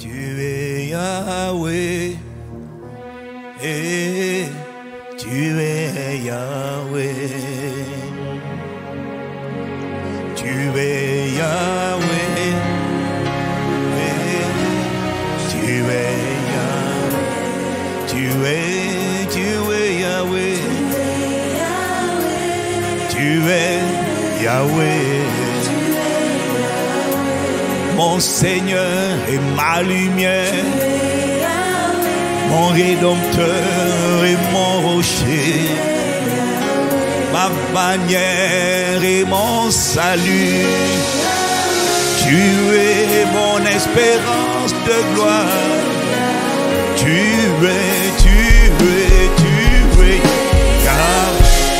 Tu es Yahweh. Et tu es Yahweh. Tu es Yahweh. Et tu es Yahweh. Tu es Yahweh. Tu es Yahweh. Mon Seigneur et ma lumière, mon Rédempteur et mon rocher, ma bannière et mon salut. Tu es mon espérance de gloire. Tu es car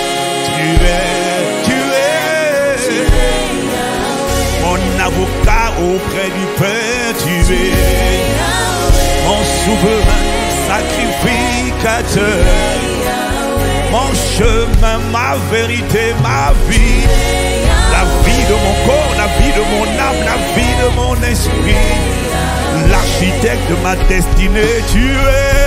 tu es mon avocat auprès du Père. Tu es mon souverain sacrificateur, mon chemin, ma vérité, ma vie, la vie de mon corps, la vie de mon âme, la vie de mon esprit, l'architecte de ma destinée. Tu es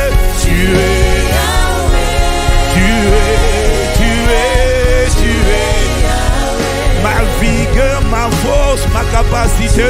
ma vigueur, ma force, ma capacité.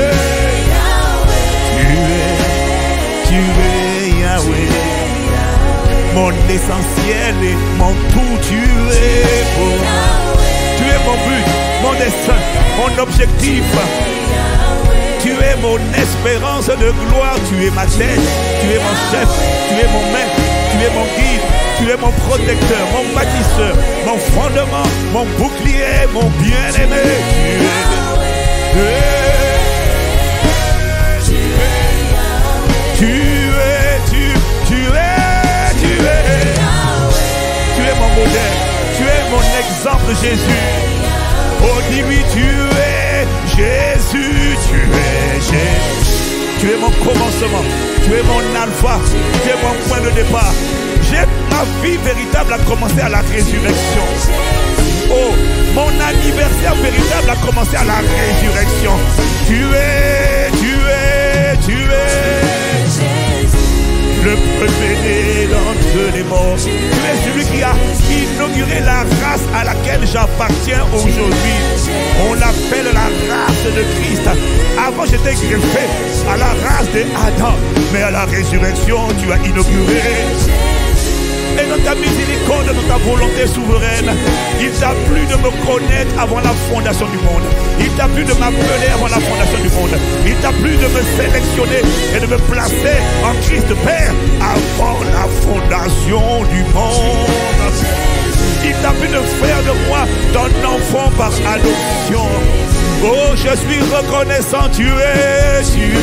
Tu es Yahweh, mon essentiel et mon tout. Tu es beau. Tu es mon but, mon dessein, mon objectif. Tu es mon espérance de gloire. Tu es ma tête, tu es mon chef, tu es mon maître, tu es mon guide, tu es mon protecteur, mon bâtisseur, mon fondement, mon bouclier, mon bien-aimé. Tu es mon modèle, tu es mon exemple, Jésus. Oh, dis-lui, tu es Jésus, tu es Jésus. Tu es mon commencement, tu es mon alpha, tu es mon point de départ. Ma vie véritable a commencé à la résurrection. Oh, mon anniversaire véritable a commencé à la résurrection. Tu es le premier d'entre les morts. Tu es celui qui a inauguré la race à laquelle j'appartiens aujourd'hui. On l'appelle la race de Christ. Avant, j'étais greffé à la race d'Adam, mais à la résurrection, tu as inauguré. Et dans ta miséricorde, dans ta volonté souveraine, il t'a plu de me connaître avant la fondation du monde. Il t'a plu de m'appeler avant la fondation du monde. Il t'a plu de me sélectionner et de me placer en Christ Père avant la fondation du monde. Il t'a plu de faire de moi ton enfant par adoption. Oh, je suis reconnaissant. Tu es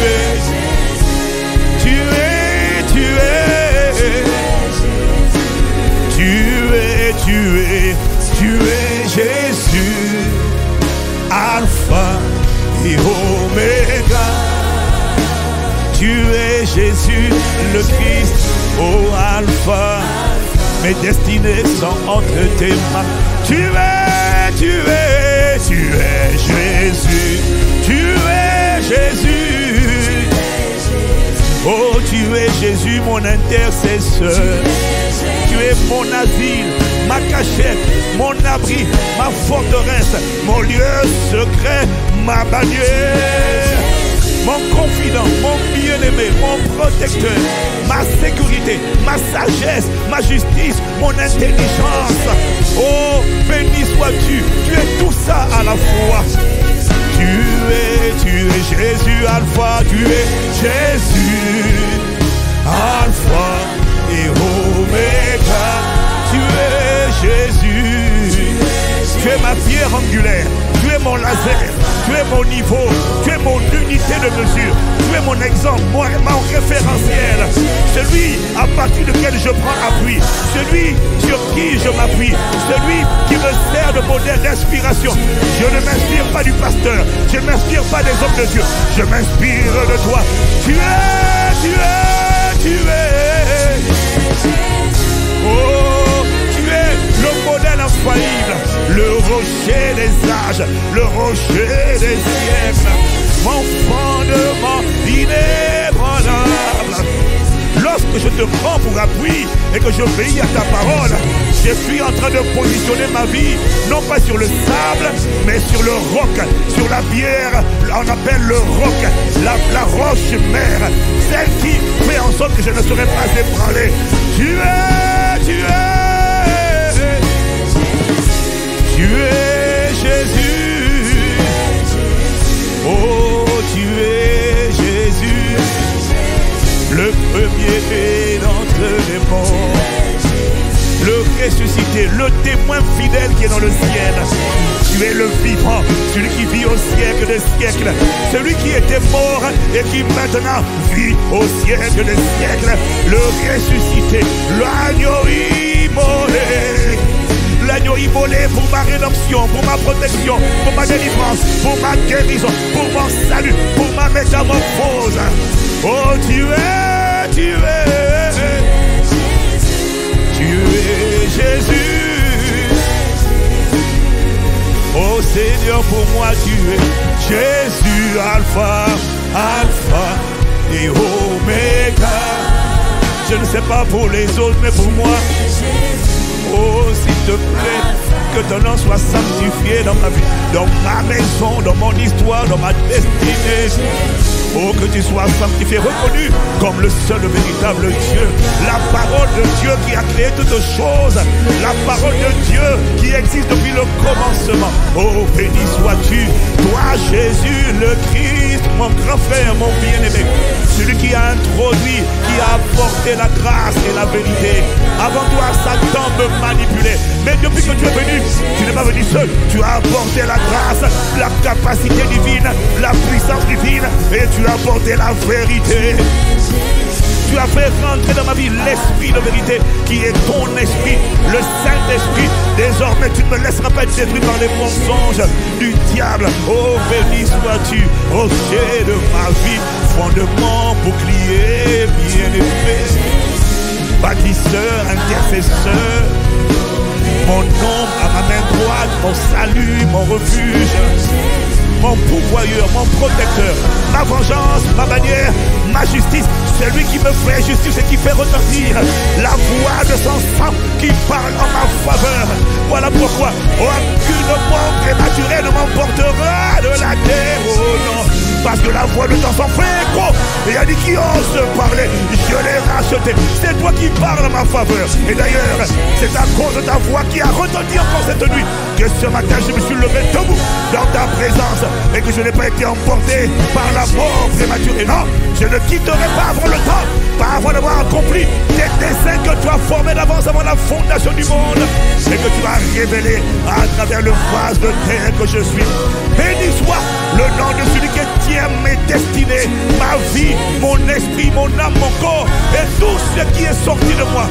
Jésus, Alpha et Oméga. Tu es Jésus, le Christ, oh Alpha. Mes destinées sont entre tes mains. Tu es Jésus, tu es Jésus. Oh, tu es Jésus, mon intercesseur. Tu es mon asile, ma cachette, mon abri, ma forteresse, mon lieu secret, ma bannière, mon confident, mon bien-aimé, mon protecteur, ma sécurité, ma sagesse, ma justice, mon intelligence. Oh, béni sois-tu, tu es tout ça à la fois. Tu es Jésus, Alpha, tu es Jésus, Alpha et Oméga. Tu es Jésus, tu es ma pierre angulaire, tu es mon laser, tu es mon niveau, tu es mon unité de mesure, tu es mon exemple, mon référentiel, celui à partir duquel je prends appui, celui sur qui je m'appuie, celui qui me sert de modèle d'inspiration. Je ne m'inspire pas du pasteur, je ne m'inspire pas des hommes de Dieu, je m'inspire de toi. Tu es. Oh, tu es le modèle infaillible, le rocher des âges, le rocher des siècles, mon fondement inébranlable. m'appuie et que j'obéis à ta parole. Je suis en train de positionner ma vie, non pas sur le sable, mais sur le roc, sur la pierre, on appelle le roc, la roche mère, celle qui fait en sorte que je ne serai pas ébranlé. Tu es Jésus. Oh, tu es Jésus, le premier d'entre les morts, le ressuscité, le témoin fidèle qui est dans le ciel. Tu es le vivant, celui qui vit au siècle des siècles, celui qui était mort et qui maintenant vit au siècle des siècles, le ressuscité, l'agneau immolé. L'agneau immolé pour ma rédemption, pour ma protection, pour ma délivrance, pour ma guérison, pour mon salut, pour ma métamorphose. Oh, tu es Jésus. Oh Seigneur, pour moi tu es Jésus, Alpha et Oméga. Je ne sais pas pour les autres, mais pour moi, oh s'il te plaît, que ton nom soit sanctifié dans ma vie, dans ma maison, dans mon histoire, dans ma destinée. Oh, que tu sois sanctifié, reconnu comme le seul véritable Dieu, la parole de Dieu qui a créé toutes choses, la parole de Dieu qui existe depuis le commencement. Oh, béni sois-tu, toi Jésus le Christ, mon grand frère, mon bien-aimé, celui qui a introduit, qui a apporté la grâce et la vérité. Avant toi, Satan me manipulait, mais depuis que tu es venu, tu n'es pas venu seul, tu as apporté la grâce, la capacité divine, la puissance divine, et tu as apporté la vérité. Tu as fait rentrer dans ma vie l'esprit de vérité qui est ton esprit, le Saint-Esprit. Désormais, tu ne me laisseras pas être détruit par les mensonges du diable. Oh, béni sois-tu, rocher de ma vie, fondement, bouclier, bien-aimé, bâtisseur, intercesseur, mon ombre à ma main droite, mon salut, mon refuge, mon pourvoyeur, mon protecteur, ma vengeance, ma bannière, ma justice, celui qui me fait justice et qui fait retentir la voix de son sang qui parle en ma faveur. Voilà pourquoi aucune mort prématurée ne m'emportera de la terre. Oh non, parce que la voix de ton sang fait écho et a dit qui ose parler, je l'ai racheté. C'est toi qui parles en ma faveur. Et d'ailleurs, c'est à cause de ta voix qui a retenti encore cette nuit que ce matin je me suis levé debout dans ta présence et que je n'ai pas été emporté par la mort prématurée. Non, je ne quitterai pas avant le temps, pas avant d'avoir accompli tes desseins que tu as formés d'avance avant la fondation du monde et que tu as révélé à travers le vase de terre que je suis. Béni soit le nom de celui qui tient mes destinées, ma vie, mon esprit, mon âme, mon corps et tout ce qui est sorti de moi.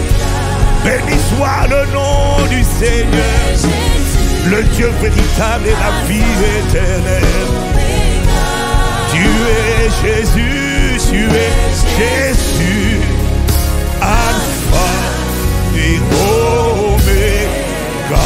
Béni soit le nom du Seigneur, le Dieu véritable et la vie éternelle. Tu es Jésus, tu es Jésus, Alpha et Oméga.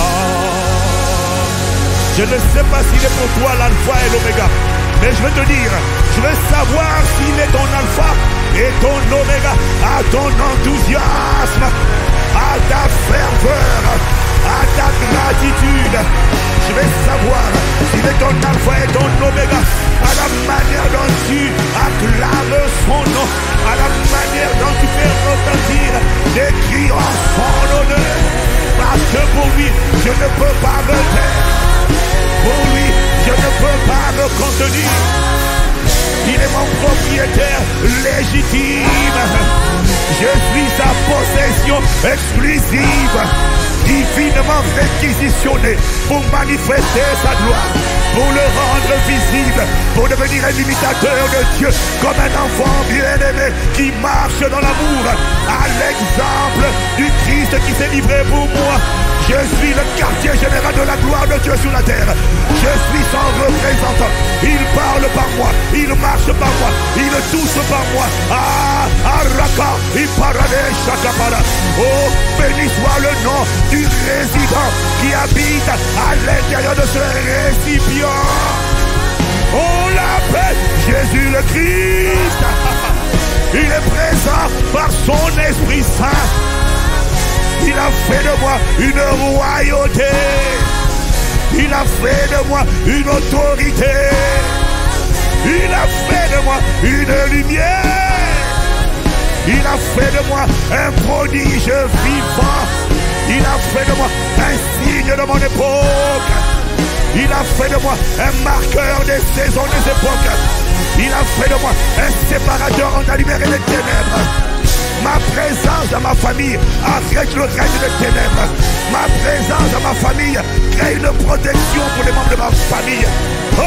Je ne sais pas s'il est pour toi l'Alpha et l'Oméga, mais je vais te dire, je veux savoir s'il est ton Alpha et ton Oméga, à ton enthousiasme, à ta ferveur, à ta gratitude. Je vais savoir s'il est ton Alpha et ton Oméga, à la manière dont tu acclames son nom, à la manière dont tu fais retentir des cris en son honneur. Parce que pour lui, je ne peux pas me taire. Pour lui, je ne peux pas me contenir. Il est mon propriétaire légitime. Je suis sa possession exclusive, divinement réquisitionné pour manifester sa gloire, pour le rendre visible, pour devenir un imitateur de Dieu, comme un enfant bien-aimé qui marche dans l'amour, à l'exemple du Christ qui s'est livré pour moi. Je suis le quartier général de la gloire de Dieu sur la terre. Je suis son représentant. Il parle par moi, il marche par moi, il touche par moi. Ah, Araka, Iparade, Shakapara. Oh, béni soit le nom du résident qui habite à l'intérieur de ce récipient. On l'appelle Jésus le Christ. Il est présent par son Esprit Saint. fin. Il a fait de moi une royauté. Il a fait de moi une autorité. Il a fait de moi une lumière. Il a fait de moi un prodige vivant. Il a fait de moi un signe de mon époque. Il a fait de moi un marqueur des saisons, des époques. Il a fait de moi un séparateur entre la lumière et les ténèbres. Ma présence dans ma famille arrête le règne des ténèbres. Ma présence dans ma famille crée une protection pour les membres de ma famille. Oh!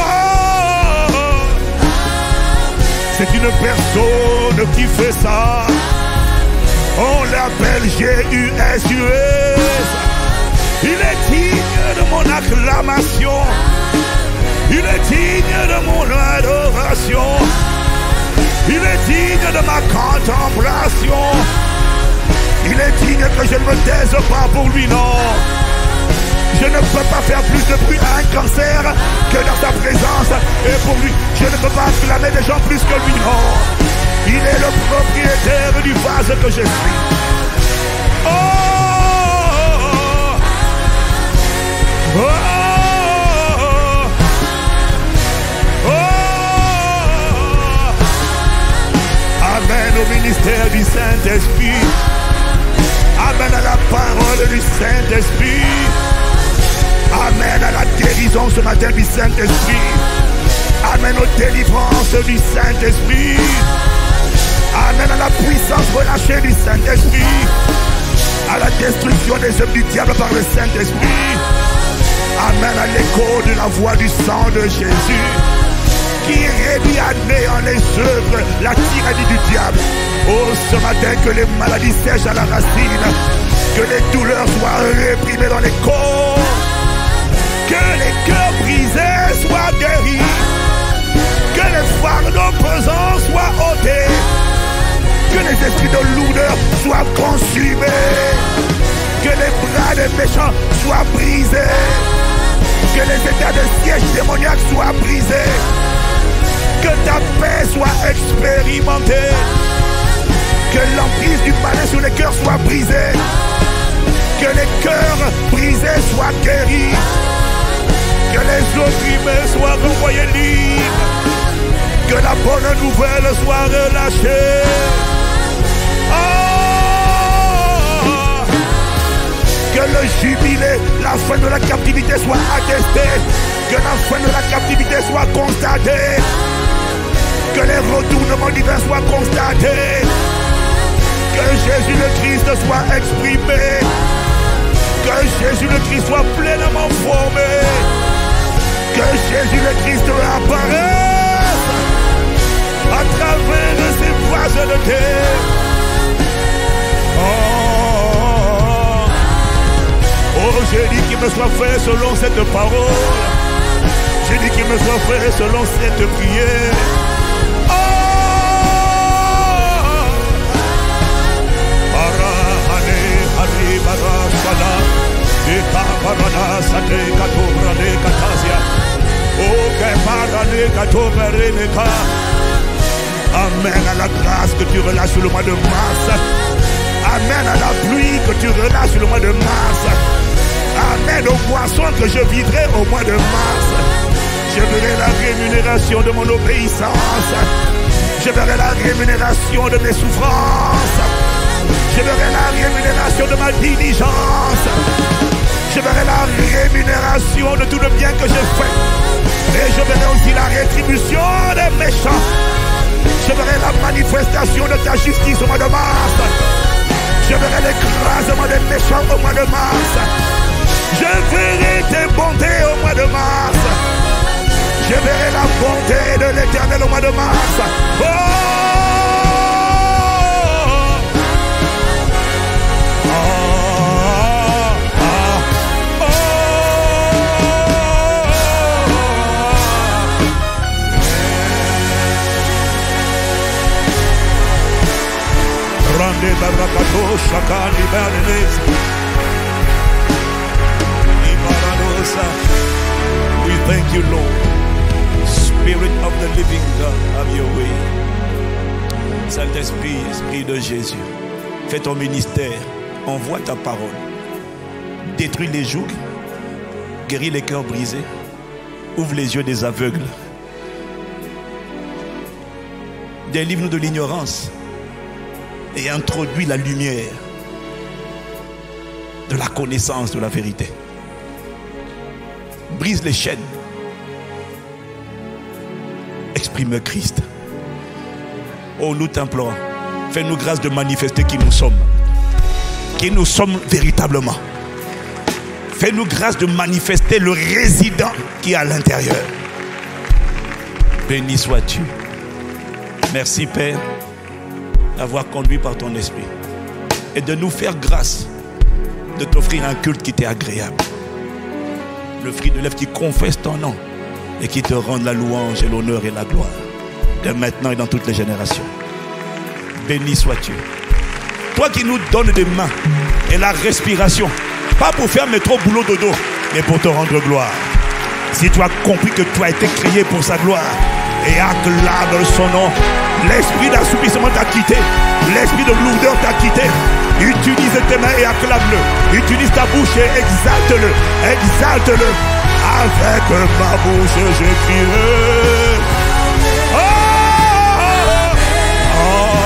C'est une personne qui fait ça. On l'appelle Jésus-S-U-S. Il est digne de mon acclamation. Il est digne de mon adoration. Il est digne de ma contemplation. Il est digne que je ne me taise pas pour lui, non. Je ne peux pas faire plus de bruit à un cancer que dans sa présence. Et pour lui, je ne peux pas acclamer des gens plus que lui, non. Il est le propriétaire du vase que je suis. Oh! Oh! Amen au ministère du Saint-Esprit. Amen à la parole du Saint-Esprit. Amen à la guérison ce matin du Saint-Esprit. Amen aux délivrances du Saint-Esprit. Amen à la puissance relâchée du Saint-Esprit. À la destruction des œuvres du diable par le Saint-Esprit. Amen à l'écho de la voix du sang de Jésus, qui réduit à néant les œuvres, la tyrannie du diable. Oh, ce matin, que les maladies sèchent à la racine, que les douleurs soient réprimées dans les corps, que les cœurs brisés soient guéris, que les fardeaux pesants soient ôtés, que les esprits de lourdeur soient consumés, que les bras des méchants soient brisés, que les états de siège démoniaque soient brisés, que ta paix soit expérimentée, que l'emprise du malin sur les cœurs soit brisée, que les cœurs brisés soient guéris, que les opprimés soient renvoyés libres, que la bonne nouvelle soit relâchée. Oh! Que le jubilé, la fin de la captivité soit attestée, que la fin de la captivité soit constatée, que les retournements divins soient constatés, que Jésus le Christ soit exprimé, que Jésus le Christ soit pleinement formé, que Jésus le Christ apparaisse à travers ces vases de terre. Oh, j'ai dit qu'il me soit fait selon cette parole. J'ai dit qu'il me soit fait selon cette prière. Amen à la grâce que tu relâches sur le mois de mars. Amen à la pluie que tu relâches sur le mois de mars. Amen aux moissons que je vivrai au mois de mars. Je verrai la rémunération de mon obéissance. Je verrai la rémunération de mes souffrances. Je verrai la rémunération de ma diligence. Je verrai la rémunération de tout le bien que j'ai fait. Et je verrai aussi la rétribution des méchants. Je verrai la manifestation de ta justice au mois de mars. Je verrai l'écrasement des méchants au mois de mars. Je verrai tes bontés au mois de mars. Je verrai la bonté de l'Éternel au mois de mars. Oh! We thank you, Lord. Spirit of the living God, have your way. Saint-Esprit, Esprit de Jésus, Fais ton ministère. Envoie ta parole. Détruis les jougs. Guéris les cœurs brisés. Ouvre les yeux des aveugles. Délivre-nous de l'ignorance. Et introduis la lumière de la connaissance de la vérité. Brise les chaînes. Exprime Christ. Oh, nous t'implorons. Fais-nous grâce de manifester qui nous sommes. Qui nous sommes véritablement. Fais-nous grâce de manifester le résident qui est à l'intérieur. Béni sois-tu. Merci Père d'avoir conduit par ton esprit et de nous faire grâce de t'offrir un culte qui t'est agréable. Le fruit de lèvres qui confesse ton nom et qui te rend la louange et l'honneur et la gloire de maintenant et dans toutes les générations. Béni sois-tu. Toi qui nous donnes des mains et la respiration, pas pour faire métro boulot dodo, mais pour te rendre gloire. Si tu as compris que tu as été créé pour sa gloire, et acclame son nom. L'esprit d'assouplissement t'a quitté. L'esprit de lourdeur t'a quitté. Utilise tes mains et acclame-le. Utilise ta bouche et exalte-le. Exalte-le. Avec ma bouche, je crierai. Oh, oh,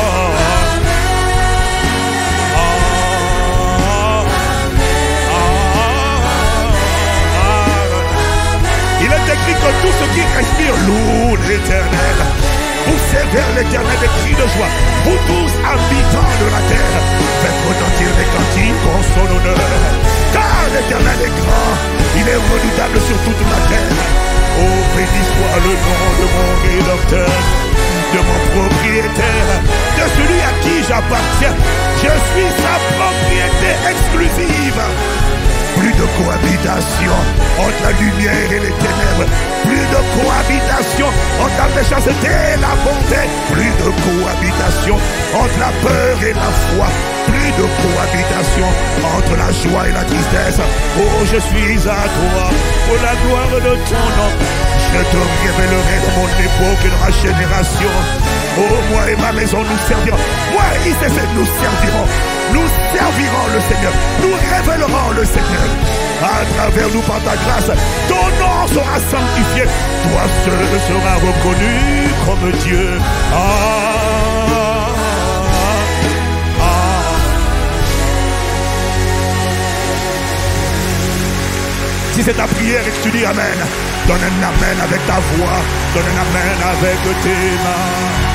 oh. Il est écrit que tout ce qui respire loue l'Éternel. Poussez vers l'Éternel des cris de joie. Vous tous habitants de la terre, faites retentir les cantiques en son honneur. Car l'Éternel est grand, il est redoutable sur toute la terre. Oh, béni soit le nom de mon rédempteur, de mon propriétaire, de celui à qui j'appartiens. Je suis sa propriété exclusive. Plus de cohabitation entre la lumière et les ténèbres. Plus de cohabitation entre la méchanceté et la bonté. Plus de cohabitation entre la peur et la foi. Plus de cohabitation entre la joie et la tristesse. Oh, je suis à toi pour la gloire de ton nom. Je te révélerai dans mon époque et dans ma génération. Oh, moi et ma maison nous servirons. Moi et ICC nous servirons. Nous servirons le Seigneur. Nous révélerons le Seigneur. À travers nous par ta grâce, ton nom sera sanctifié. Toi seul seras reconnu comme Dieu. Si c'est ta prière et que tu dis Amen, donne un Amen avec ta voix. Donne un Amen avec tes mains.